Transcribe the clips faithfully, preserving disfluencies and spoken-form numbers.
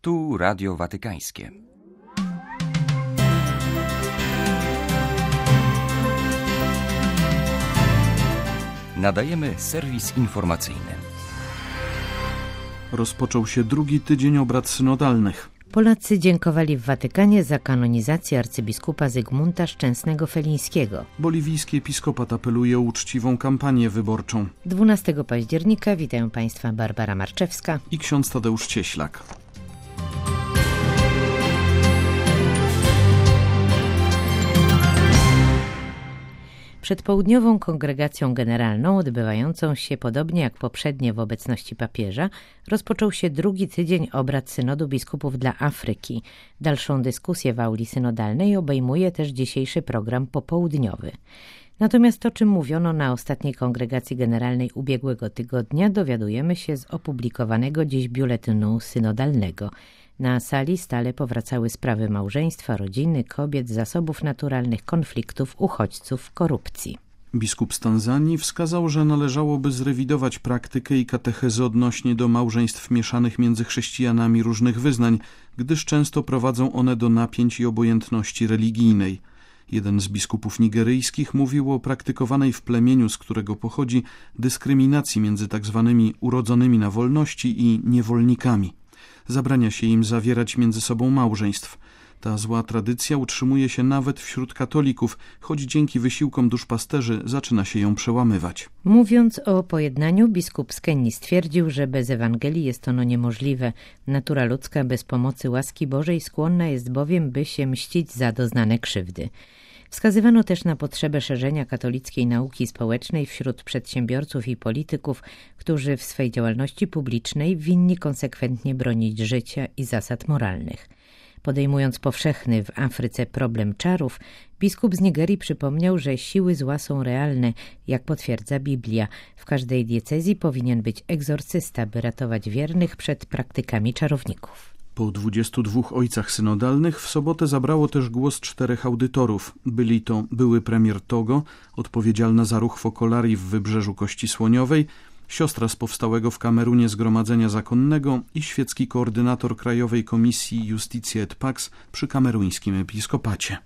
Tu Radio Watykańskie. Nadajemy serwis informacyjny. Rozpoczął się drugi tydzień obrad synodalnych. Polacy dziękowali w Watykanie za kanonizację arcybiskupa Zygmunta Szczęsnego-Felińskiego. Boliwijski episkopat apeluje o uczciwą kampanię wyborczą. dwunastego października witają Państwa Barbara Marczewska i ksiądz Tadeusz Cieślak. Przed południową kongregacją generalną, odbywającą się podobnie jak poprzednie w obecności papieża, rozpoczął się drugi tydzień obrad Synodu Biskupów dla Afryki. Dalszą dyskusję w auli synodalnej obejmuje też dzisiejszy program popołudniowy. Natomiast o czym mówiono na ostatniej kongregacji generalnej ubiegłego tygodnia, dowiadujemy się z opublikowanego dziś biuletynu synodalnego. Na sali stale powracały sprawy małżeństwa, rodziny, kobiet, zasobów naturalnych, konfliktów, uchodźców, korupcji. Biskup z Tanzanii wskazał, że należałoby zrewidować praktykę i katechezę odnośnie do małżeństw mieszanych między chrześcijanami różnych wyznań, gdyż często prowadzą one do napięć i obojętności religijnej. Jeden z biskupów nigeryjskich mówił o praktykowanej w plemieniu, z którego pochodzi, dyskryminacji między tak zwanymi urodzonymi na wolności i niewolnikami. Zabrania się im zawierać między sobą małżeństw. Ta zła tradycja utrzymuje się nawet wśród katolików, choć dzięki wysiłkom duszpasterzy zaczyna się ją przełamywać. Mówiąc o pojednaniu, biskup z Kenii stwierdził, że bez Ewangelii jest ono niemożliwe. Natura ludzka bez pomocy łaski Bożej skłonna jest bowiem, by się mścić za doznane krzywdy. Wskazywano też na potrzebę szerzenia katolickiej nauki społecznej wśród przedsiębiorców i polityków, którzy w swej działalności publicznej winni konsekwentnie bronić życia i zasad moralnych. Podejmując powszechny w Afryce problem czarów, biskup z Nigerii przypomniał, że siły zła są realne, jak potwierdza Biblia. W każdej diecezji powinien być egzorcysta, by ratować wiernych przed praktykami czarowników. Po dwudziestu dwóch ojcach synodalnych w sobotę zabrało też głos czterech audytorów. Byli to były premier Togo, odpowiedzialna za ruch Fokolarii w Wybrzeżu Kości Słoniowej, siostra z powstałego w Kamerunie Zgromadzenia Zakonnego i świecki koordynator Krajowej Komisji Justitia et Pax przy kameruńskim episkopacie.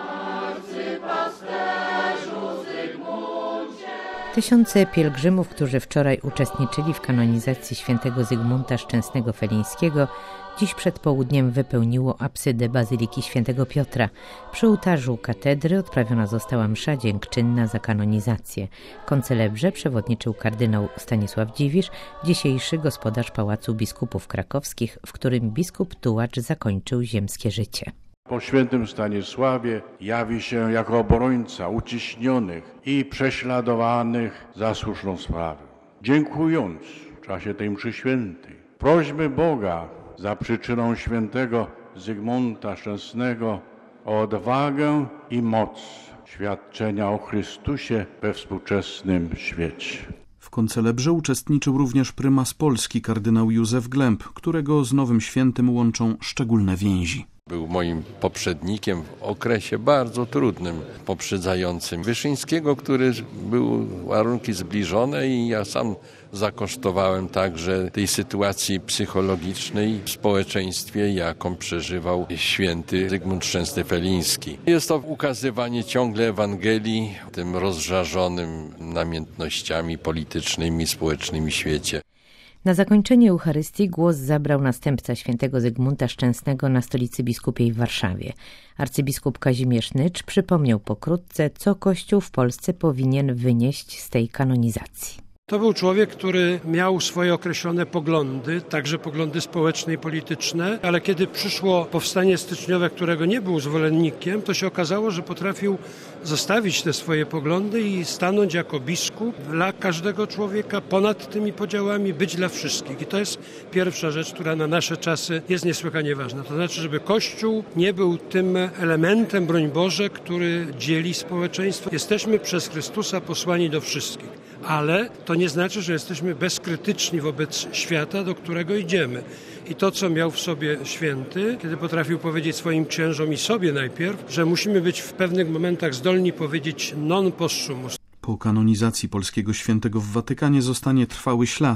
Tysiące pielgrzymów, którzy wczoraj uczestniczyli w kanonizacji świętego Zygmunta Szczęsnego-Felińskiego, dziś przed południem wypełniło apsydę Bazyliki Świętego Piotra. Przy ołtarzu katedry odprawiona została msza dziękczynna za kanonizację. Koncelebrze przewodniczył kardynał Stanisław Dziwisz, dzisiejszy gospodarz Pałacu Biskupów Krakowskich, w którym biskup tułacz zakończył ziemskie życie. Po świętym Stanisławie jawi się jako obrońca uciśnionych i prześladowanych za słuszną sprawę. Dziękując w czasie tej mszy świętej, prośmy Boga za przyczyną świętego Zygmunta Szczęsnego o odwagę i moc świadczenia o Chrystusie we współczesnym świecie. W koncelebrze uczestniczył również prymas Polski kardynał Józef Glemp, którego z nowym świętym łączą szczególne więzi. Był moim poprzednikiem w okresie bardzo trudnym, poprzedzającym Wyszyńskiego, który był warunki zbliżone i ja sam zakosztowałem także tej sytuacji psychologicznej w społeczeństwie, jaką przeżywał święty Zygmunt Szczęsny-Feliński. Jest to ukazywanie ciągle Ewangelii w tym rozżarzonym namiętnościami politycznymi, społecznymi świecie. Na zakończenie Eucharystii głos zabrał następca świętego Zygmunta Szczęsnego na Stolicy Biskupiej w Warszawie. Arcybiskup Kazimierz Nycz przypomniał pokrótce, co Kościół w Polsce powinien wynieść z tej kanonizacji. To był człowiek, który miał swoje określone poglądy, także poglądy społeczne i polityczne, ale kiedy przyszło powstanie styczniowe, którego nie był zwolennikiem, to się okazało, że potrafił zostawić te swoje poglądy i stanąć jako biskup dla każdego człowieka, ponad tymi podziałami, być dla wszystkich. I to jest pierwsza rzecz, która na nasze czasy jest niesłychanie ważna. To znaczy, żeby Kościół nie był tym elementem, broń Boże, który dzieli społeczeństwo. Jesteśmy przez Chrystusa posłani do wszystkich. Ale to nie znaczy, że jesteśmy bezkrytyczni wobec świata, do którego idziemy. I to, co miał w sobie święty, kiedy potrafił powiedzieć swoim księżom i sobie najpierw, że musimy być w pewnych momentach zdolni powiedzieć non possumus. Po kanonizacji polskiego świętego w Watykanie zostanie trwały ślad.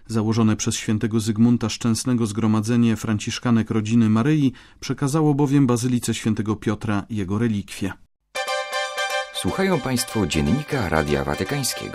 Założone przez świętego Zygmunta Szczęsnego zgromadzenie franciszkanek rodziny Maryi przekazało bowiem bazylice świętego Piotra jego relikwie. Słuchają Państwo Dziennika Radia Watykańskiego.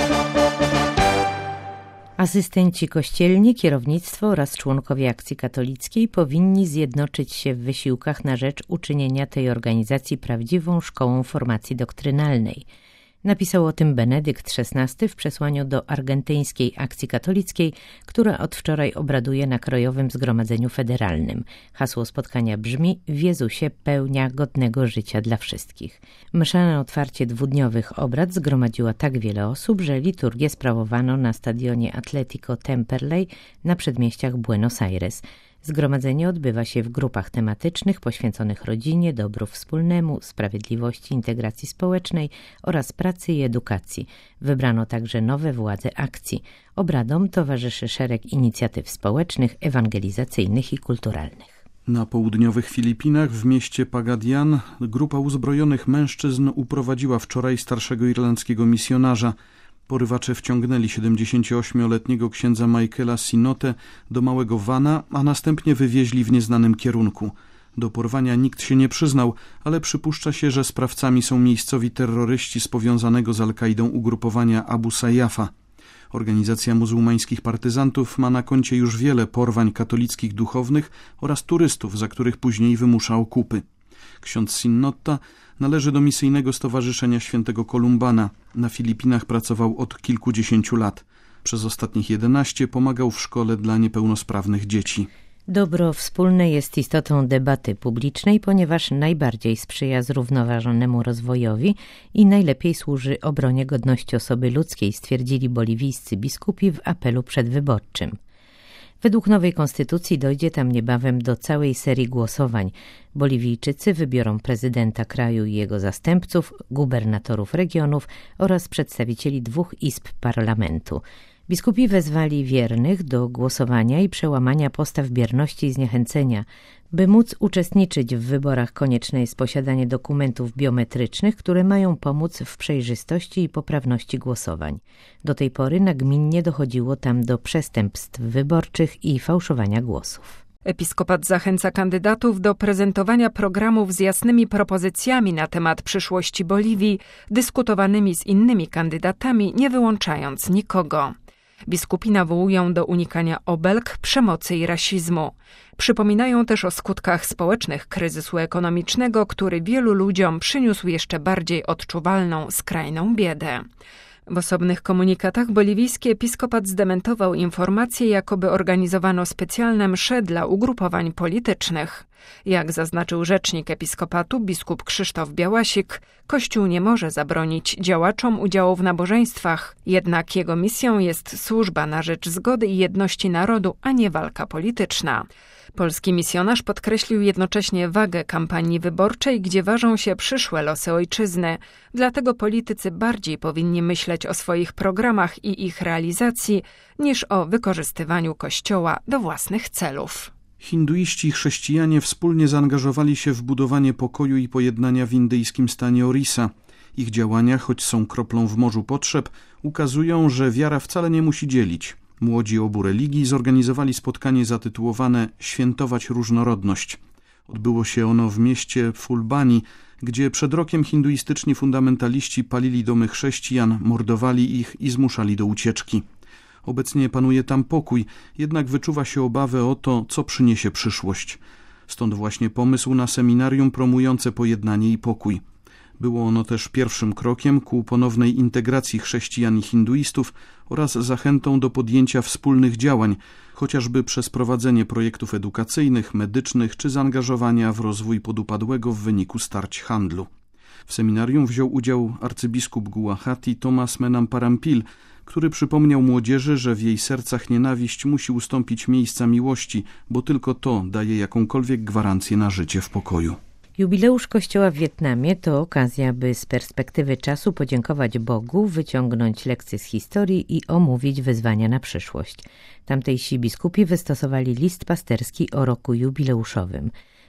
Asystenci kościelni, kierownictwo oraz członkowie Akcji Katolickiej powinni zjednoczyć się w wysiłkach na rzecz uczynienia tej organizacji prawdziwą szkołą formacji doktrynalnej. Napisał o tym Benedykt szesnasty w przesłaniu do argentyńskiej Akcji Katolickiej, która od wczoraj obraduje na Krajowym Zgromadzeniu Federalnym. Hasło spotkania brzmi: w Jezusie pełnia godnego życia dla wszystkich. Msza na otwarcie dwudniowych obrad zgromadziła tak wiele osób, że liturgię sprawowano na stadionie Atlético Temperley na przedmieściach Buenos Aires. Zgromadzenie odbywa się w grupach tematycznych poświęconych rodzinie, dobru wspólnemu, sprawiedliwości, integracji społecznej oraz pracy i edukacji. Wybrano także nowe władze akcji. Obradom towarzyszy szereg inicjatyw społecznych, ewangelizacyjnych i kulturalnych. Na południowych Filipinach w mieście Pagadian grupa uzbrojonych mężczyzn uprowadziła wczoraj starszego irlandzkiego misjonarza. Porywacze wciągnęli siedemdziesięcioośmioletniego księdza Michaela Sinotę do małego vana, a następnie wywieźli w nieznanym kierunku. Do porwania nikt się nie przyznał, ale przypuszcza się, że sprawcami są miejscowi terroryści z powiązanego z Al-Kaidą ugrupowania Abu Sayyafa. Organizacja muzułmańskich partyzantów ma na koncie już wiele porwań katolickich duchownych oraz turystów, za których później wymusza okupy. Ksiądz Sinnotta należy do misyjnego stowarzyszenia świętego Kolumbana. Na Filipinach pracował od kilkudziesięciu lat. Przez ostatnich jedenaście pomagał w szkole dla niepełnosprawnych dzieci. Dobro wspólne jest istotą debaty publicznej, ponieważ najbardziej sprzyja zrównoważonemu rozwojowi i najlepiej służy obronie godności osoby ludzkiej, stwierdzili boliwijscy biskupi w apelu przedwyborczym. Według nowej konstytucji dojdzie tam niebawem do całej serii głosowań. Boliwijczycy wybiorą prezydenta kraju i jego zastępców, gubernatorów regionów oraz przedstawicieli dwóch izb parlamentu. Biskupi wezwali wiernych do głosowania i przełamania postaw bierności i zniechęcenia. By móc uczestniczyć w wyborach, konieczne jest posiadanie dokumentów biometrycznych, które mają pomóc w przejrzystości i poprawności głosowań. Do tej pory nagminnie dochodziło tam do przestępstw wyborczych i fałszowania głosów. Episkopat zachęca kandydatów do prezentowania programów z jasnymi propozycjami na temat przyszłości Boliwii, dyskutowanymi z innymi kandydatami, nie wyłączając nikogo. Biskupi nawołują do unikania obelg, przemocy i rasizmu. Przypominają też o skutkach społecznych kryzysu ekonomicznego, który wielu ludziom przyniósł jeszcze bardziej odczuwalną, skrajną biedę. W osobnych komunikatach boliwijski episkopat zdementował informacje, jakoby organizowano specjalne msze dla ugrupowań politycznych. Jak zaznaczył rzecznik episkopatu biskup Krzysztof Białasik, Kościół nie może zabronić działaczom udziału w nabożeństwach, jednak jego misją jest służba na rzecz zgody i jedności narodu, a nie walka polityczna. Polski misjonarz podkreślił jednocześnie wagę kampanii wyborczej, gdzie ważą się przyszłe losy ojczyzny. Dlatego politycy bardziej powinni myśleć o swoich programach i ich realizacji, niż o wykorzystywaniu Kościoła do własnych celów. Hinduiści i chrześcijanie wspólnie zaangażowali się w budowanie pokoju i pojednania w indyjskim stanie Orissa. Ich działania, choć są kroplą w morzu potrzeb, ukazują, że wiara wcale nie musi dzielić. Młodzi obu religii zorganizowali spotkanie zatytułowane „Świętować różnorodność”. Odbyło się ono w mieście Fulbani, gdzie przed rokiem hinduistyczni fundamentaliści palili domy chrześcijan, mordowali ich i zmuszali do ucieczki. Obecnie panuje tam pokój, jednak wyczuwa się obawę o to, co przyniesie przyszłość. Stąd właśnie pomysł na seminarium promujące pojednanie i pokój. Było ono też pierwszym krokiem ku ponownej integracji chrześcijan i hinduistów oraz zachętą do podjęcia wspólnych działań, chociażby przez prowadzenie projektów edukacyjnych, medycznych czy zaangażowania w rozwój podupadłego w wyniku starć handlu. W seminarium wziął udział arcybiskup Guwahati Thomas Menamparampil, który przypomniał młodzieży, że w jej sercach nienawiść musi ustąpić miejsca miłości, bo tylko to daje jakąkolwiek gwarancję na życie w pokoju. Jubileusz Kościoła w Wietnamie to okazja, by z perspektywy czasu podziękować Bogu, wyciągnąć lekcje z historii i omówić wyzwania na przyszłość. Tamtejsi biskupi wystosowali list pasterski o roku jubileuszowym.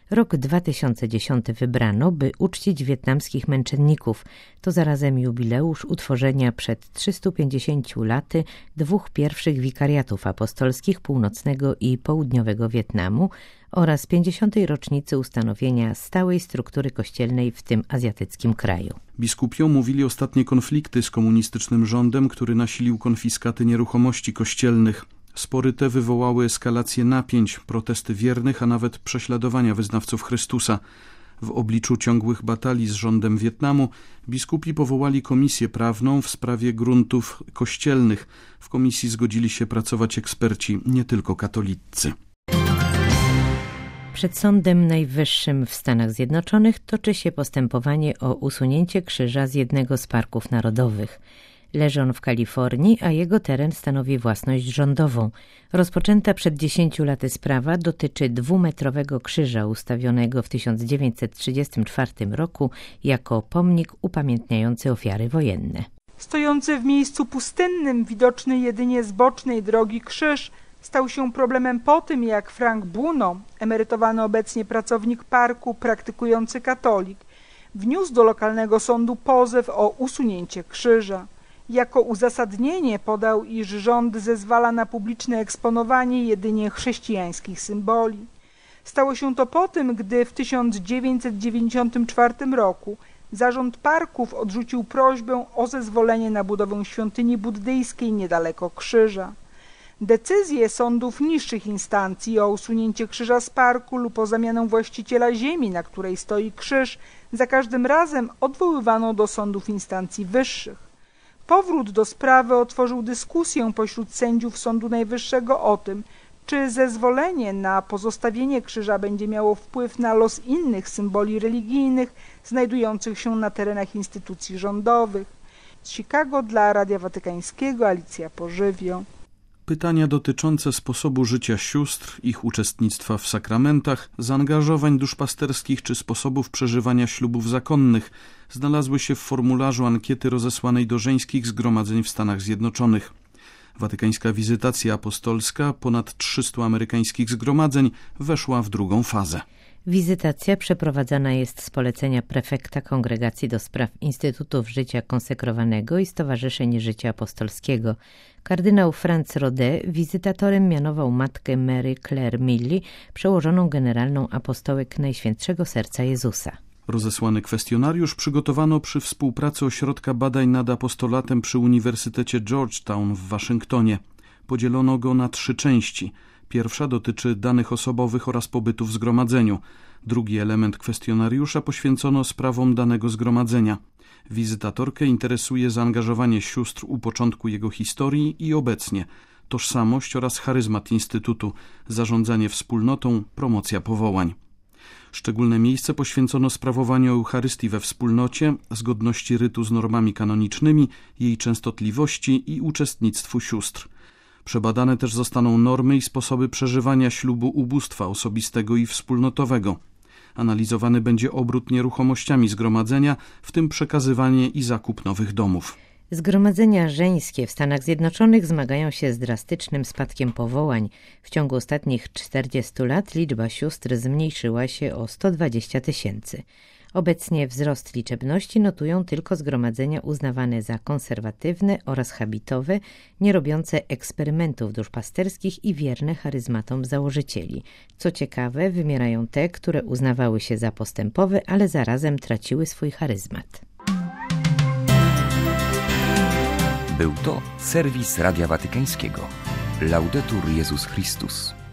Rok dwa tysiące dziesiąty wybrano, by uczcić wietnamskich męczenników. To zarazem jubileusz utworzenia przed trzystu pięćdziesięciu laty dwóch pierwszych wikariatów apostolskich północnego i południowego Wietnamu oraz pięćdziesiątej rocznicy ustanowienia stałej struktury kościelnej w tym azjatyckim kraju. Biskupi omówili ostatnie konflikty z komunistycznym rządem, który nasilił konfiskaty nieruchomości kościelnych. Spory te wywołały eskalację napięć, protesty wiernych, a nawet prześladowania wyznawców Chrystusa. W obliczu ciągłych batalii z rządem Wietnamu biskupi powołali komisję prawną w sprawie gruntów kościelnych. W komisji zgodzili się pracować eksperci, nie tylko katolicy. Przed Sądem Najwyższym w Stanach Zjednoczonych toczy się postępowanie o usunięcie krzyża z jednego z parków narodowych. Leży on w Kalifornii, a jego teren stanowi własność rządową. Rozpoczęta przed dziesięciu laty sprawa dotyczy dwumetrowego krzyża ustawionego w tysiąc dziewięćset trzydziestym czwartym roku jako pomnik upamiętniający ofiary wojenne. Stojący w miejscu pustynnym, widoczny jedynie z bocznej drogi krzyż stał się problemem po tym, jak Frank Buno, emerytowany obecnie pracownik parku, praktykujący katolik, wniósł do lokalnego sądu pozew o usunięcie krzyża. Jako uzasadnienie podał, iż rząd zezwala na publiczne eksponowanie jedynie chrześcijańskich symboli. Stało się to po tym, gdy w tysiąc dziewięćset dziewięćdziesiątym czwartym roku zarząd parków odrzucił prośbę o zezwolenie na budowę świątyni buddyjskiej niedaleko krzyża. Decyzje sądów niższych instancji o usunięcie krzyża z parku lub o zamianę właściciela ziemi, na której stoi krzyż, za każdym razem odwoływano do sądów instancji wyższych. Powrót do sprawy otworzył dyskusję pośród sędziów Sądu Najwyższego o tym, czy zezwolenie na pozostawienie krzyża będzie miało wpływ na los innych symboli religijnych znajdujących się na terenach instytucji rządowych. Z Chicago dla Radia Watykańskiego Alicja Pożywio. Pytania dotyczące sposobu życia sióstr, ich uczestnictwa w sakramentach, zaangażowań duszpasterskich czy sposobów przeżywania ślubów zakonnych znalazły się w formularzu ankiety rozesłanej do żeńskich zgromadzeń w Stanach Zjednoczonych. Watykańska wizytacja apostolska ponad trzystu amerykańskich zgromadzeń weszła w drugą fazę. Wizytacja przeprowadzana jest z polecenia prefekta Kongregacji do Spraw Instytutów Życia Konsekrowanego i Stowarzyszeń Życia Apostolskiego. Kardynał Franz Rode wizytatorem mianował matkę Mary Claire Millie, przełożoną generalną apostołek Najświętszego Serca Jezusa. Rozesłany kwestionariusz przygotowano przy współpracy Ośrodka Badań nad Apostolatem przy Uniwersytecie Georgetown w Waszyngtonie. Podzielono go na trzy części. Pierwsza dotyczy danych osobowych oraz pobytu w zgromadzeniu. Drugi element kwestionariusza poświęcono sprawom danego zgromadzenia. Wizytatorkę interesuje zaangażowanie sióstr u początku jego historii i obecnie, tożsamość oraz charyzmat Instytutu, zarządzanie wspólnotą, promocja powołań. Szczególne miejsce poświęcono sprawowaniu Eucharystii we wspólnocie, zgodności rytu z normami kanonicznymi, jej częstotliwości i uczestnictwu sióstr. Przebadane też zostaną normy i sposoby przeżywania ślubu ubóstwa osobistego i wspólnotowego. Analizowany będzie obrót nieruchomościami zgromadzenia, w tym przekazywanie i zakup nowych domów. Zgromadzenia żeńskie w Stanach Zjednoczonych zmagają się z drastycznym spadkiem powołań. W ciągu ostatnich czterdziestu lat liczba sióstr zmniejszyła się o sto dwadzieścia tysięcy. Obecnie wzrost liczebności notują tylko zgromadzenia uznawane za konserwatywne oraz habitowe, nie robiące eksperymentów duszpasterskich i wierne charyzmatom założycieli. Co ciekawe, wymierają te, które uznawały się za postępowe, ale zarazem traciły swój charyzmat. Był to serwis Radia Watykańskiego. Laudetur Jezus Chrystus.